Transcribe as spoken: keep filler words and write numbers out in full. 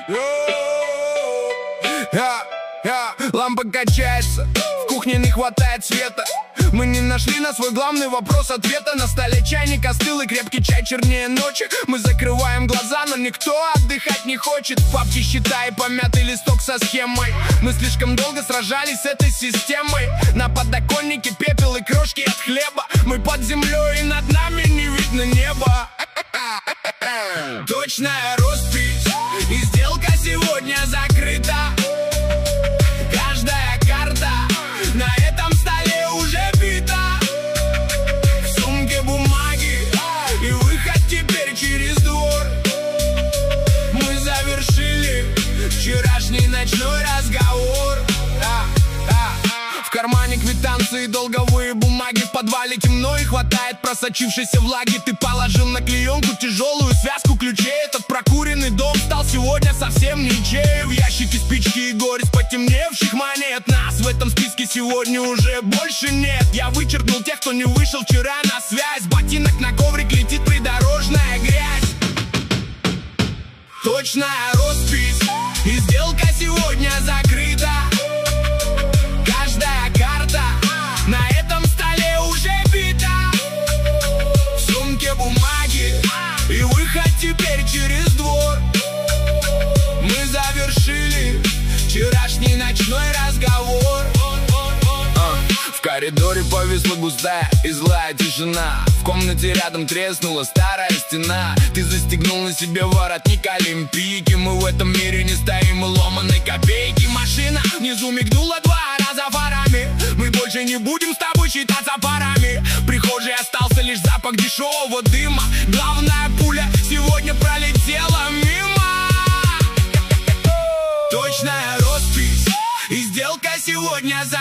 Я, я, лампа качается, в кухне не хватает света. Мы не нашли на свой главный вопрос ответа. На столе чайник остыл и крепкий чай чернее ночи. Мы закрываем глаза, но никто отдыхать не хочет. В папке счета и помятый листок со схемой. Мы слишком долго сражались с этой системой. На подоконнике пепел и крошки от хлеба. Мы под землей и над нами не видно неба. Точная роспись, и сделка сегодня закрыта. Каждая карта на этом столе уже бита. В сумке бумаги и выход теперь через двор. Мы завершили вчерашний ночной разговор. а, а, а. В кармане квитанции, долговые бумаги. В подвале темно и хватает просочившейся влаги. Ты положил на клеенку тяжелую связку ключей. Этот прокуренный дом стал сегодня совсем ничей. В ящике спички и горсть потемневших монет. Нас в этом списке сегодня уже больше нет. Я вычеркнул тех, кто не вышел вчера на связь. Ботинок на коврик летит придорожная грязь. Точная роспись, и сделка сегодня закрыта. Каждая карта на этом столе уже бита. В сумке бумаги и выход теперь через двор. Мы завершили вчерашний ночной разговор. В коридоре повисла густая и злая тишина. В комнате рядом треснула старая стена. Ты застегнул на себе воротник олимпийки. Мы в этом мире не стоим ломаной копейки. Машина внизу мигнула два раза фарами. Мы больше не будем с тобой считаться парами. В прихожей остался лишь запах дешевого дыма. Главная пуля сегодня пролетела мимо. Точная роспись, и сделка сегодня за